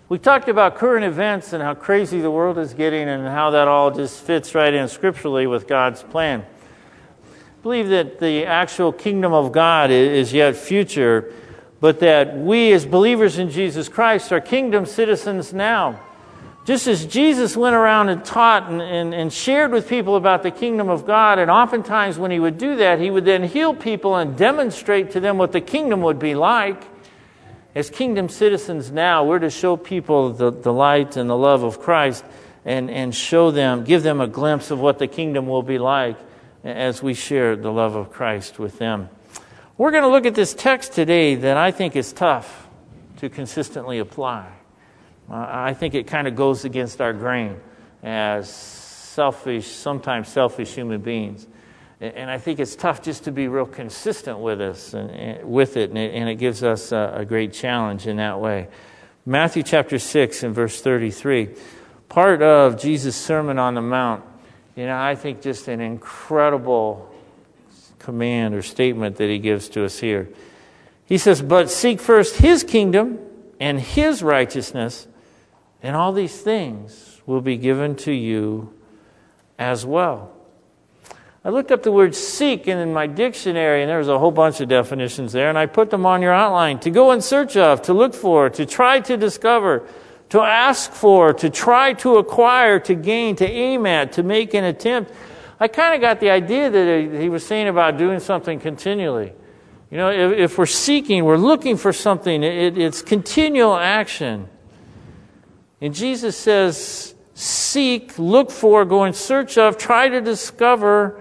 We talked about current events and how crazy the world is getting and how that all just fits right in scripturally with God's plan. I believe that the actual kingdom of God is yet future, but that we as believers in Jesus Christ are kingdom citizens now. Just as Jesus went around and taught and shared with people about the kingdom of God, and oftentimes when he would do that, he would then heal people and demonstrate to them what the kingdom would be like. As kingdom citizens now, we're to show people the light and the love of Christ and show them, give them a glimpse of what the kingdom will be like as we share the love of Christ with them. We're going to look at this text today that I think is tough to consistently apply. I think it kind of goes against our grain as sometimes selfish human beings. And I think it's tough just to be real consistent with us and with it, and it gives us a great challenge in that way. Matthew chapter 6 and verse 33, part of Jesus' Sermon on the Mount. I think just an incredible command or statement that he gives to us here. He says, "But seek first his kingdom and his righteousness, and all these things will be given to you as well." I looked up the word seek in my dictionary, and there was a whole bunch of definitions there, and I put them on your outline. To go in search of, to look for, to try to discover, to ask for, to try to acquire, to gain, to aim at, to make an attempt. I kind of got the idea that he was saying about doing something continually. If we're seeking, we're looking for something, it's continual action. And Jesus says, seek, look for, go in search of, try to discover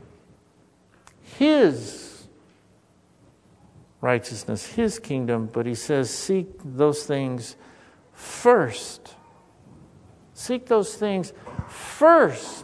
his righteousness, his kingdom. But he says, seek those things first. Seek those things first.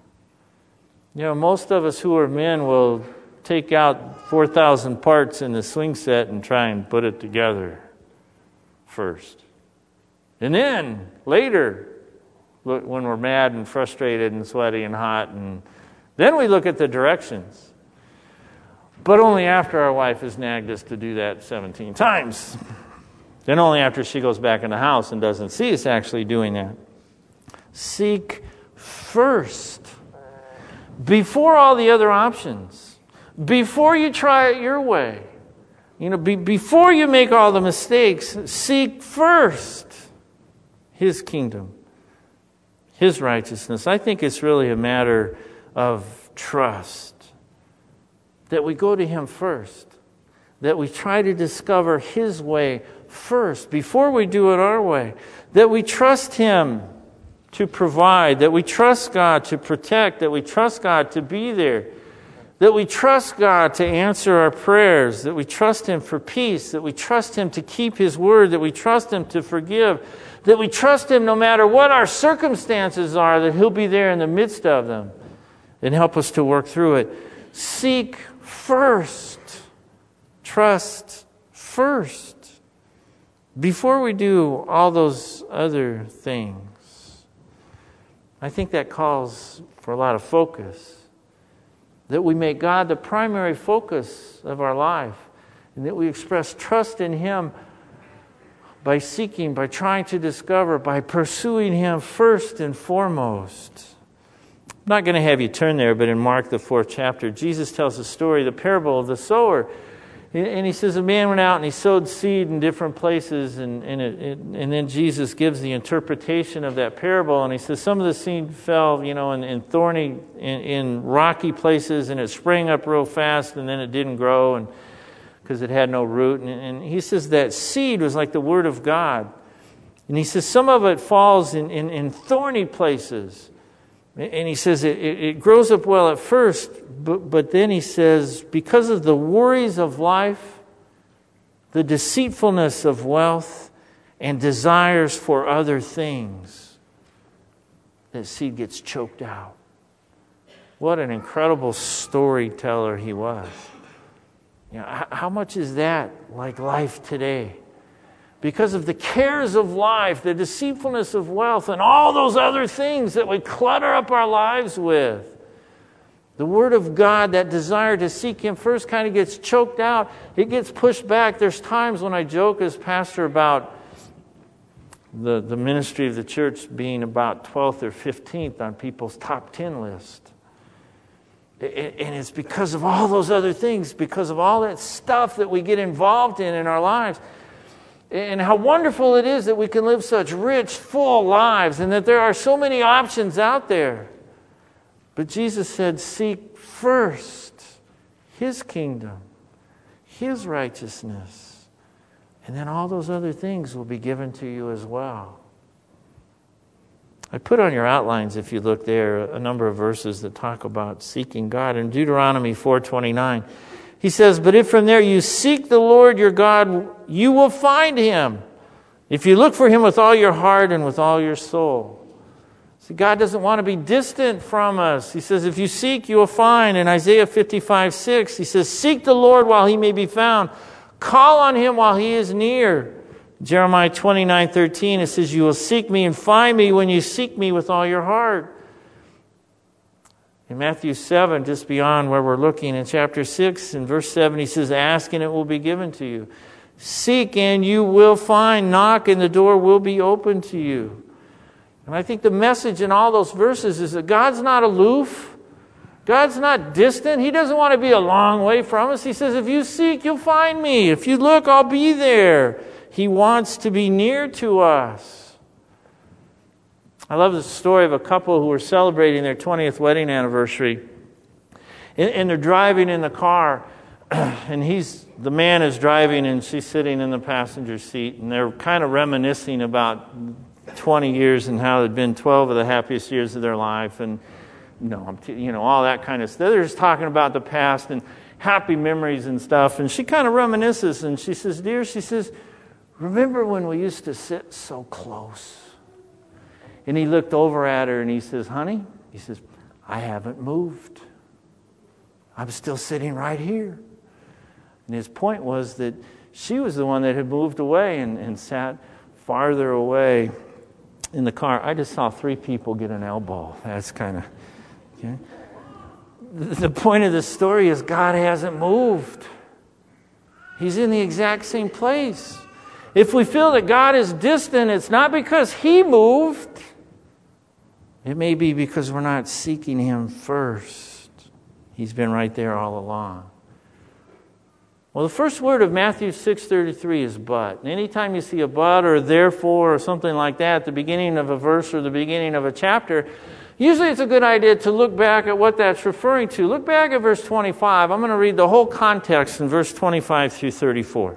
Most of us who are men will take out 4,000 parts in the swing set and try and put it together first. And then, later, when we're mad and frustrated and sweaty and hot, and then we look at the directions. But only after our wife has nagged us to do that 17 times. Then only after she goes back in the house and doesn't see us actually doing that. Seek first. Before all the other options. Before you try it your way. Before you make all the mistakes, seek first his kingdom, his righteousness. I think it's really a matter of trust. That we go to him first. That we try to discover his way first before we do it our way. That we trust him to provide. That we trust God to protect. That we trust God to be there. That we trust God to answer our prayers. That we trust him for peace. That we trust him to keep his word. That we trust him to forgive. That we trust him no matter what our circumstances are, that he'll be there in the midst of them and help us to work through it. Seek first. Trust first. Before we do all those other things. I think that calls for a lot of focus. That we make God the primary focus of our life. And that we express trust in him by seeking, by trying to discover, by pursuing him first and foremost. I'm not going to have you turn there, but in Mark, the 4th chapter, Jesus tells the story, the parable of the sower. And he says a man went out and he sowed seed in different places, and then Jesus gives the interpretation of that parable. And he says some of the seed fell, in thorny, in rocky places, and it sprang up real fast, and then it didn't grow, and because it had no root. And he says that seed was like the word of God. And he says some of it falls in thorny places. And he says it grows up well at first, but then he says because of the worries of life, the deceitfulness of wealth, and desires for other things, that seed gets choked out. What an incredible storyteller he was. How much is that like life today? Because of the cares of life, the deceitfulness of wealth, and all those other things that we clutter up our lives with. The Word of God, that desire to seek him first, kind of gets choked out. It gets pushed back. There's times when I joke as pastor about the ministry of the church being about 12th or 15th on people's top 10 list. And it's because of all those other things, because of all that stuff that we get involved in our lives. And how wonderful it is that we can live such rich, full lives and that there are so many options out there. But Jesus said, seek first His kingdom, His righteousness, and then all those other things will be given to you as well. I put on your outlines, if you look there, a number of verses that talk about seeking God. In Deuteronomy 4:29, He says, but if from there you seek the Lord your God, you will find Him, if you look for Him with all your heart and with all your soul. See, God doesn't want to be distant from us. He says, if you seek, you will find. In Isaiah 55:6, He says, seek the Lord while He may be found. Call on Him while He is near. Jeremiah 29:13, it says, you will seek me and find me when you seek me with all your heart. In Matthew 7, just beyond where we're looking, in chapter 6, in verse 7, He says, ask and it will be given to you. Seek and you will find. Knock and the door will be open to you. And I think the message in all those verses is that God's not aloof. God's not distant. He doesn't want to be a long way from us. He says, if you seek, you'll find me. If you look, I'll be there. He wants to be near to us. I love the story of a couple who were celebrating their 20th wedding anniversary. And they're driving in the car, and the man is driving and she's sitting in the passenger seat, and they're kind of reminiscing about 20 years and how it had been 12 of the happiest years of their life, and all that kind of stuff. They're just talking about the past and happy memories and stuff, and she kind of reminisces, and she says, dear, she says, remember when we used to sit so close? And he looked over at her and he says, honey, he says, I haven't moved. I'm still sitting right here. And his point was that she was the one that had moved away and sat farther away in the car. I just saw 3 people get an elbow. That's kind of, okay. The point of the story is God hasn't moved. He's in the exact same place. If we feel that God is distant, it's not because He moved. It may be because we're not seeking Him first. He's been right there all along. Well, the first word of Matthew 6:33 is but. And anytime you see a but or therefore or something like that at the beginning of a verse or the beginning of a chapter, usually it's a good idea to look back at what that's referring to. Look back at verse 25. I'm going to read the whole context in verse 25 through 34.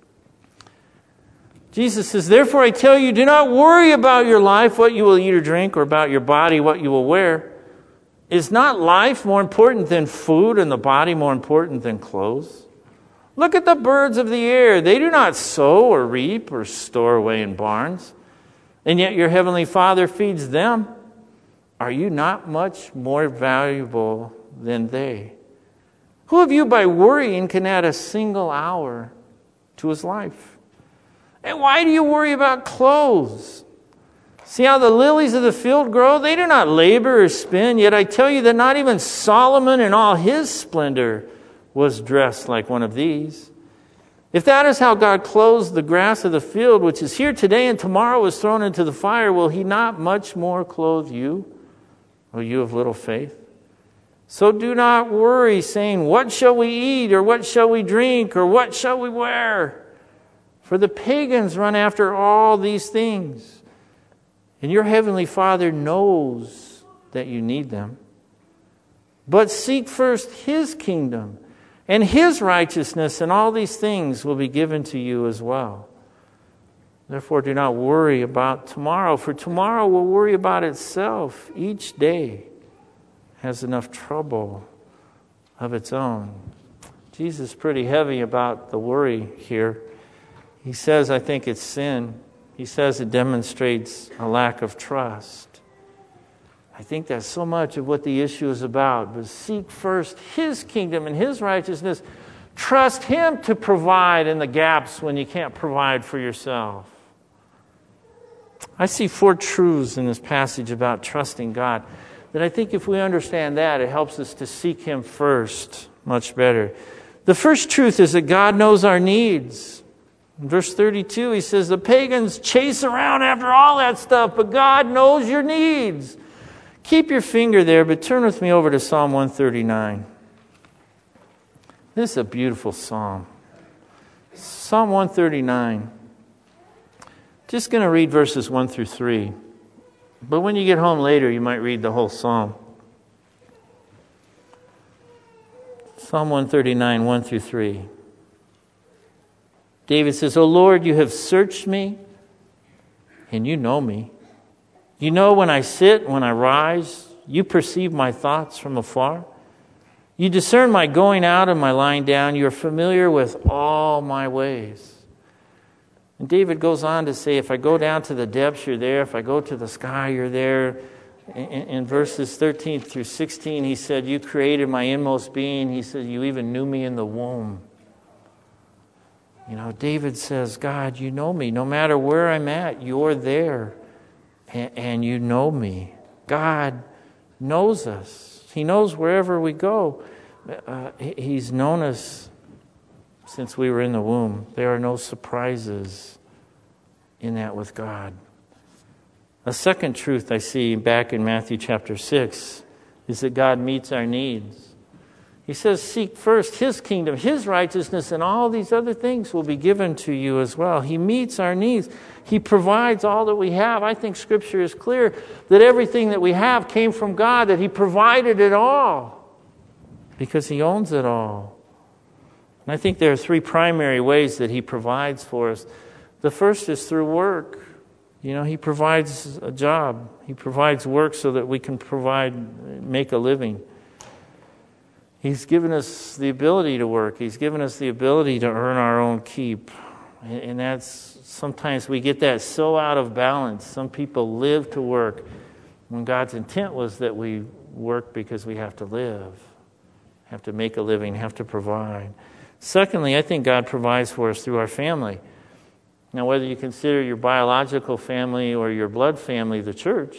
Jesus says, therefore I tell you, do not worry about your life, what you will eat or drink, or about your body, what you will wear. Is not life more important than food, and the body more important than clothes? Look at the birds of the air. They do not sow or reap or store away in barns, and yet your heavenly Father feeds them. Are you not much more valuable than they? Who of you by worrying can add a single hour to his life? And why do you worry about clothes? See how the lilies of the field grow? They do not labor or spin, yet I tell you that not even Solomon in all his splendor was dressed like one of these. If that is how God clothes the grass of the field, which is here today and tomorrow is thrown into the fire, will He not much more clothe you, O you of little faith? So do not worry, saying, what shall we eat, or what shall we drink, or what shall we wear? For the pagans run after all these things, and your heavenly Father knows that you need them. But seek first His kingdom and His righteousness, and all these things will be given to you as well. Therefore, do not worry about tomorrow, for tomorrow will worry about itself. Each day has enough trouble of its own. Jesus is pretty heavy about the worry here. He says, I think it's sin. He says it demonstrates a lack of trust. I think that's so much of what the issue is about. But seek first His kingdom and His righteousness. Trust Him to provide in the gaps when you can't provide for yourself. I see 4 truths in this passage about trusting God that I think if we understand that, it helps us to seek Him first much better. The first truth is that God knows our needs. In verse 32, he says, the pagans chase around after all that stuff, but God knows your needs. Keep your finger there, but turn with me over to Psalm 139. This is a beautiful psalm. Psalm 139. Just going to read verses 1 through 3. But when you get home later, you might read the whole psalm. Psalm 139, 1 through 3. David says, O Lord, you have searched me, and you know me. You know when I sit, when I rise. You perceive my thoughts from afar. You discern my going out and my lying down. You are familiar with all my ways. And David goes on to say, if I go down to the depths, you're there. If I go to the sky, you're there. In verses 13 through 16, he said, you created my inmost being. He said, you even knew me in the womb. You know, David says, God, you know me. No matter where I'm at, you're there. And you know me. God knows us. He knows wherever we go. He's known us since we were in the womb. There are no surprises in that with God. A second truth I see back in Matthew chapter 6 is that God meets our needs. He says, seek first His kingdom, His righteousness, and all these other things will be given to you as well. He meets our needs. He provides all that we have. I think Scripture is clear that everything that we have came from God, that He provided it all because He owns it all. And I think there are three primary ways that He provides for us. The first is through work. You know, He provides a job. He provides work so that we can make a living. He's given us the ability to work. He's given us the ability to earn our own keep. And that's, sometimes we get that so out of balance. Some people live to work when God's intent was that we work because we have to live, have to make a living, have to provide. Secondly, I think God provides for us through our family. Now, whether you consider your biological family or your blood family the church,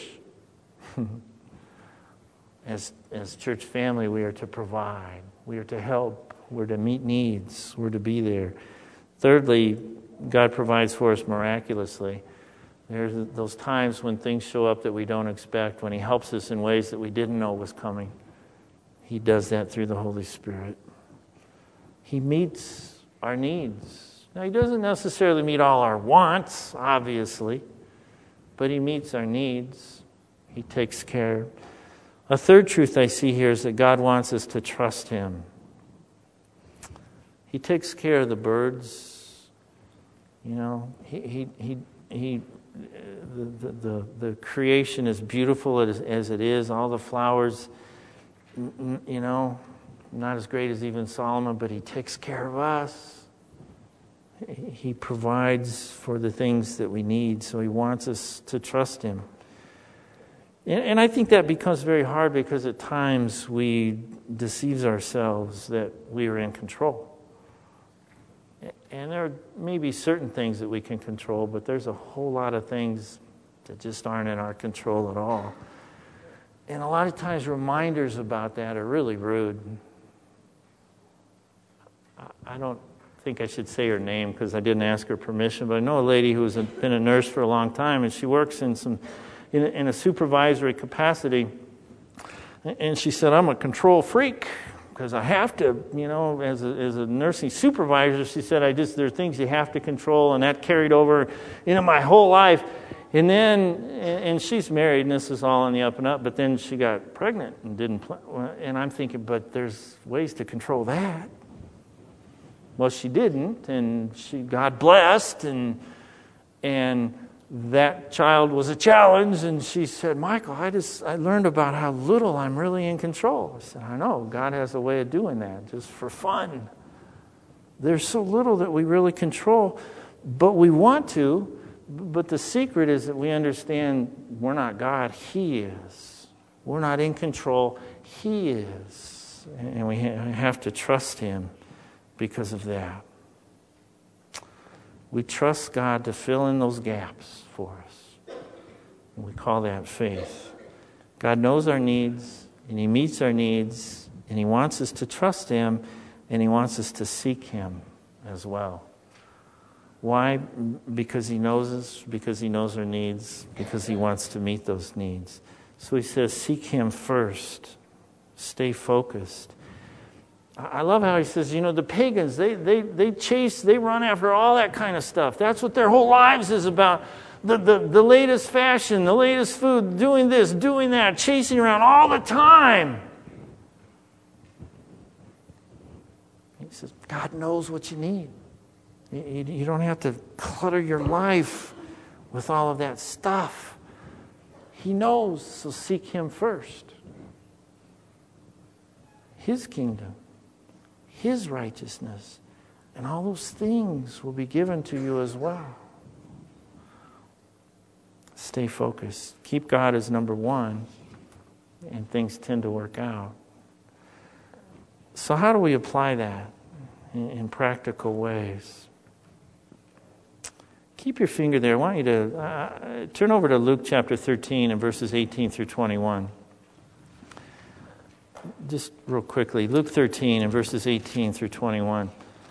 as church family, we are to provide. We are to help. We're to meet needs. We're to be there. Thirdly, God provides for us miraculously. There's those times when things show up that we don't expect, when He helps us in ways that we didn't know was coming. He does that through the Holy Spirit. He meets our needs. Now, He doesn't necessarily meet all our wants, obviously, but He meets our needs. He takes care. A third truth I see here is that God wants us to trust Him. He takes care of the birds. You know, the creation is beautiful as it is. All the flowers, you know, not as great as even Solomon, but He takes care of us. He provides for the things that we need, so He wants us to trust Him. And I think that becomes very hard because at times we deceive ourselves that we are in control. And there may be certain things that we can control, but there's a whole lot of things that just aren't in our control at all. And a lot of times reminders about that are really rude. I don't think I should say her name because I didn't ask her permission, but I know a lady who's been a nurse for a long time, and she works in a supervisory capacity. And she said, I'm a control freak because I have to, you know, as a nursing supervisor, she said, there are things you have to control, and that carried over into my whole life. And then, and she's married, and this is all on the up and up, but then she got pregnant and didn't, and I'm thinking, but there's ways to control that. Well, she didn't, and she got blessed, and that child was a challenge, and she said, Michael, I learned about how little I'm really in control. I said, I know, God has a way of doing that, just for fun. There's so little that we really control, but we want to, but the secret is that we understand we're not God, He is. We're not in control, He is. And we have to trust Him because of that. We trust God to fill in those gaps for us. And we call that faith. God knows our needs, and He meets our needs, and He wants us to trust Him, and He wants us to seek Him as well. Why? Because he knows us, because he knows our needs, because he wants to meet those needs. So he says, seek him first. Stay focused. I love how he says, the pagans, they run after all that kind of stuff. That's what their whole lives is about. The latest fashion, the latest food, doing this, doing that, chasing around all the time. He says, God knows what you need. You don't have to clutter your life with all of that stuff. He knows, so seek him first. His kingdom, his righteousness, and all those things will be given to you as well. Stay focused. Keep God as number one, and things tend to work out. So how do we apply that in practical ways? Keep your finger there. I want you to turn over to Luke chapter 13 and verses 18 through 21. Just real quickly, Luke 13 and verses 18 through 21.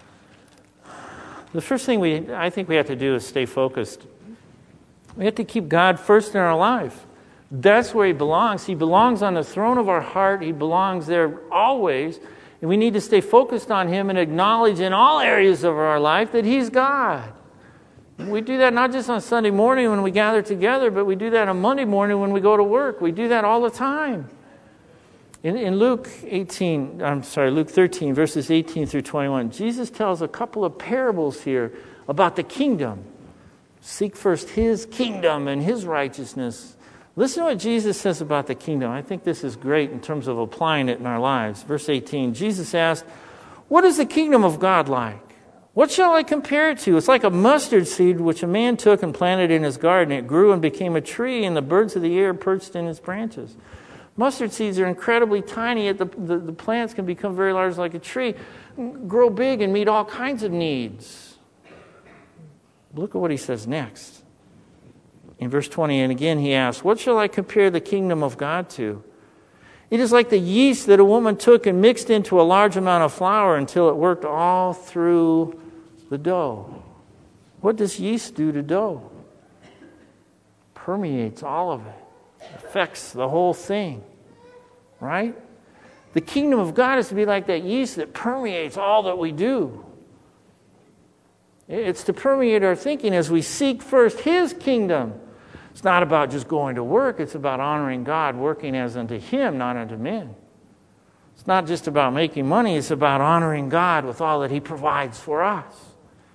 The first thing I think we have to do is stay focused. We have to keep God first in our life. That's where he belongs. He belongs on the throne of our heart. He belongs there always. And we need to stay focused on him and acknowledge in all areas of our life that he's God. We do that not just on Sunday morning when we gather together, but we do that on Monday morning when we go to work. We do that all the time. In Luke 13, verses 18 through 21, Jesus tells a couple of parables here about the kingdom. Seek first his kingdom and his righteousness. Listen to what Jesus says about the kingdom. I think this is great in terms of applying it in our lives. Verse 18, Jesus asked, "What is the kingdom of God like? What shall I compare it to? It's like a mustard seed which a man took and planted in his garden. It grew and became a tree, and the birds of the air perched in its branches." Mustard seeds are incredibly tiny, yet the plants can become very large like a tree, grow big and meet all kinds of needs. Look at what he says next. In verse 20, and again he asks, "What shall I compare the kingdom of God to? It is like the yeast that a woman took and mixed into a large amount of flour until it worked all through the dough." What does yeast do to dough? Permeates all of it. Affects the whole thing. Right? The kingdom of God is to be like that yeast that permeates all that we do. It's to permeate our thinking as we seek first his kingdom. It's not about just going to work. It's about honoring God, working as unto him, not unto men. It's not just about making money. It's about honoring God with all that he provides for us.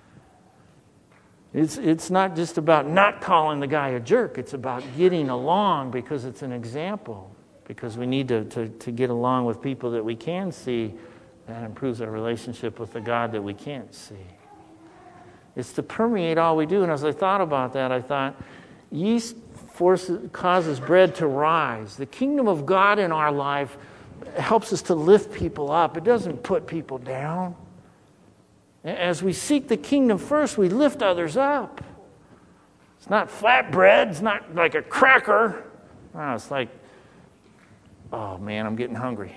It's not just about not calling the guy a jerk. It's about getting along because it's an example. Because we need to get along with people that we can see. That improves our relationship with the God that we can't see. It's to permeate all we do. And as I thought about that, I thought, yeast causes bread to rise. The kingdom of God in our life helps us to lift people up. It doesn't put people down. As we seek the kingdom first, we lift others up. It's not flatbread. It's not like a cracker. No, it's like, oh man, I'm getting hungry.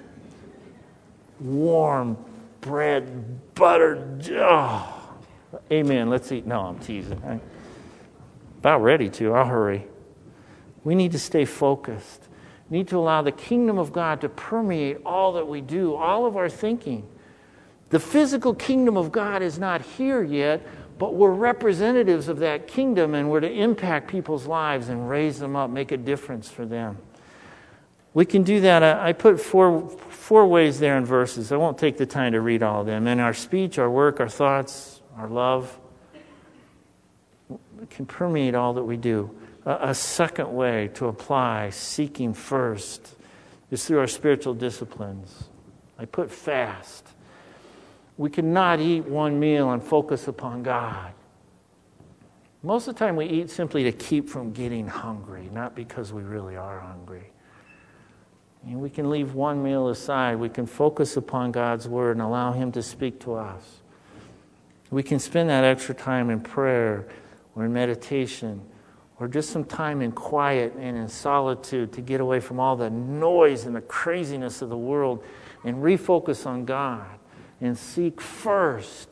Warm bread, buttered. Oh, amen. Let's eat. No, I'm teasing. I'm about ready to. I'll hurry. We need to stay focused. We need to allow the kingdom of God to permeate all that we do, all of our thinking. The physical kingdom of God is not here yet, but we're representatives of that kingdom, and we're to impact people's lives and raise them up, make a difference for them. We can do that. I put four ways there in verses. I won't take the time to read all of them. In our speech, our work, our thoughts, our love, it can permeate all that we do. A second way to apply seeking first is through our spiritual disciplines. I put fast. We cannot eat one meal and focus upon God. Most of the time we eat simply to keep from getting hungry, not because we really are hungry. And we can leave one meal aside. We can focus upon God's word and allow him to speak to us. We can spend that extra time in prayer or in meditation or just some time in quiet and in solitude to get away from all the noise and the craziness of the world and refocus on God and seek first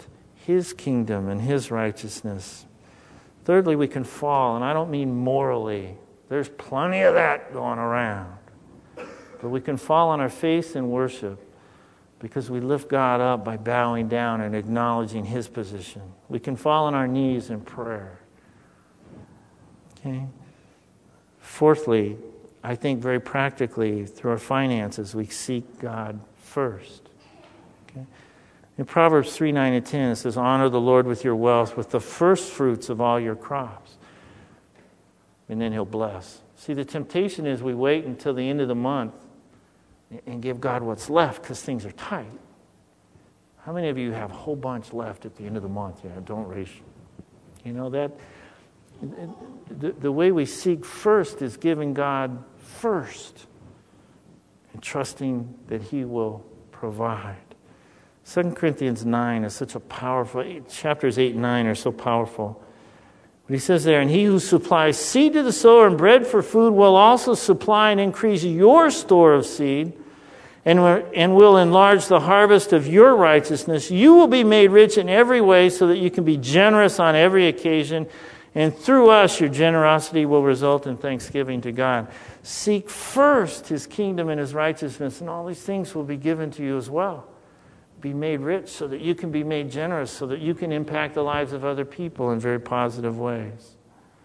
His kingdom and His righteousness. Thirdly, we can fall, and I don't mean morally. There's plenty of that going around. But we can fall on our face in worship because we lift God up by bowing down and acknowledging His position. We can fall on our knees in prayer. Okay? Fourthly, I think very practically, through our finances, we seek God first. Okay? In Proverbs 3, 9, and 10, it says, honor the Lord with your wealth, with the first fruits of all your crops. And then He'll bless. See, the temptation is we wait until the end of the month and give God what's left because things are tight. How many of you have a whole bunch left at the end of the month? Yeah, don't raise. You know that the way we seek first is giving God first and trusting that He will provide. 2 Corinthians 9 is such a powerful, chapters 8 and 9 are so powerful. But he says there, and He who supplies seed to the sower and bread for food will also supply and increase your store of seed and will enlarge the harvest of your righteousness. You will be made rich in every way so that you can be generous on every occasion. And through us, your generosity will result in thanksgiving to God. Seek first His kingdom and His righteousness, and all these things will be given to you as well. Be made rich so that you can be made generous, so that you can impact the lives of other people in very positive ways.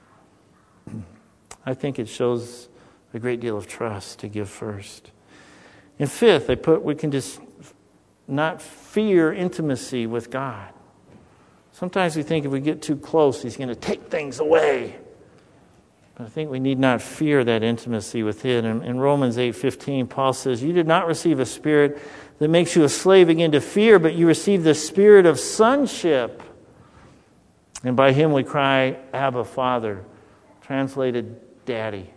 I think it shows a great deal of trust to give first. And fifth, we can just not fear intimacy with God. Sometimes we think if we get too close, He's going to take things away. But I think we need not fear that intimacy with Him. In Romans 8:15, Paul says, you did not receive a spirit that makes you a slave again to fear, but you received the spirit of sonship. And by Him we cry, Abba, Father, translated, Daddy.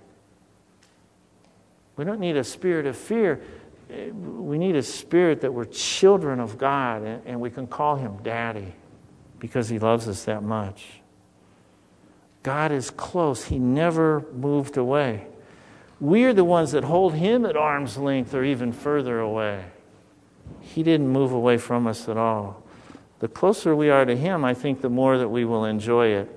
We don't need a spirit of fear. We need a spirit that we're children of God and we can call Him Daddy because He loves us that much. God is close. He never moved away. We are the ones that hold Him at arm's length or even further away. He didn't move away from us at all. The closer we are to Him, I think the more that we will enjoy it.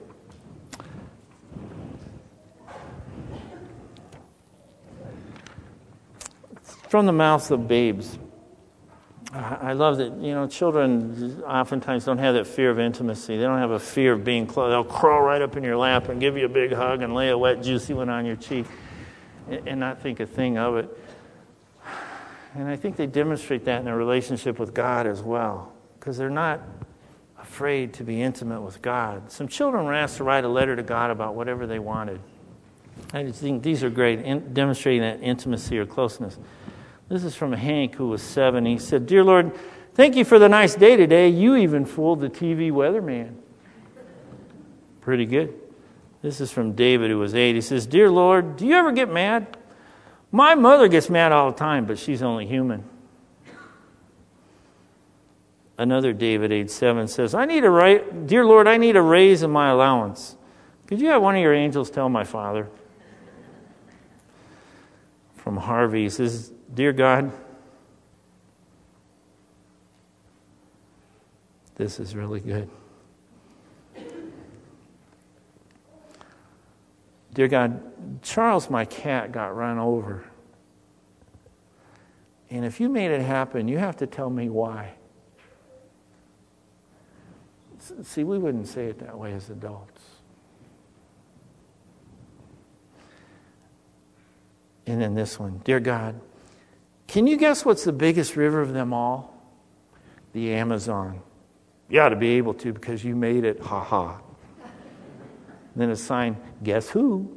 From the mouths of babes. I love that, children oftentimes don't have that fear of intimacy. They don't have a fear of being close. They'll crawl right up in your lap and give you a big hug and lay a wet, juicy one on your cheek and not think a thing of it. And I think they demonstrate that in their relationship with God as well, because they're not afraid to be intimate with God. Some children were asked to write a letter to God about whatever they wanted. I just think these are great, demonstrating that intimacy or closeness. This is from Hank, who was 7. He said, Dear Lord, thank you for the nice day today. You even fooled the TV weatherman. Pretty good. This is from David, who was 8. He says, Dear Lord, do you ever get mad? My mother gets mad all the time, but she's only human. Another David, age 7, says, Dear Lord, I need a raise in my allowance. Could you have one of your angels tell my father? From Harvey, he says, Dear God, this is really good. Dear God, Charles, my cat, got run over. And if you made it happen, you have to tell me why. See, we wouldn't say it that way as adults. And then this one, Dear God, can you guess what's the biggest river of them all? The Amazon. You ought to be able to because you made it, ha ha. Then a sign, guess who?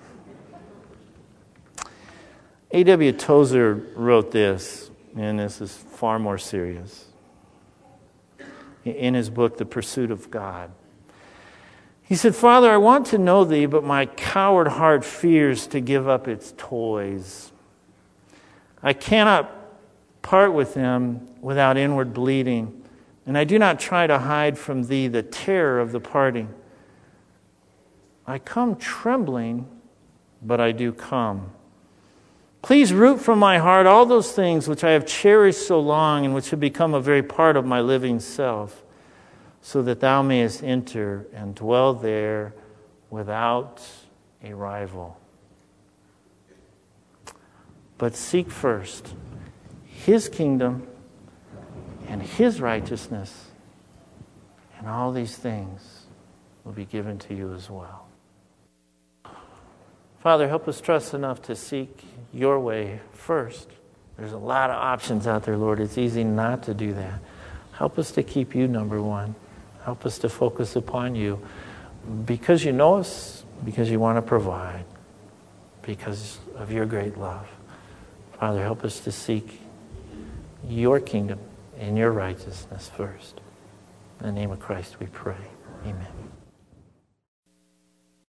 A.W. Tozer wrote this, and this is far more serious. In his book, The Pursuit of God. He said, Father, I want to know Thee, but my coward heart fears to give up its toys. I cannot part with them without inward bleeding, and I do not try to hide from Thee the terror of the parting. I come trembling, but I do come. Please root from my heart all those things which I have cherished so long and which have become a very part of my living self. so that thou mayest enter and dwell there without a rival. But seek first his kingdom and his righteousness, and all these things will be given to you as well. Father, help us trust enough to seek your way first. There's a lot of options out there, Lord. It's easy not to do that. Help us to keep you number one. Help us to focus upon you because you know us, because you want to provide, because of your great love. Father, help us to seek your kingdom and your righteousness first. In the name of Christ we pray. Amen.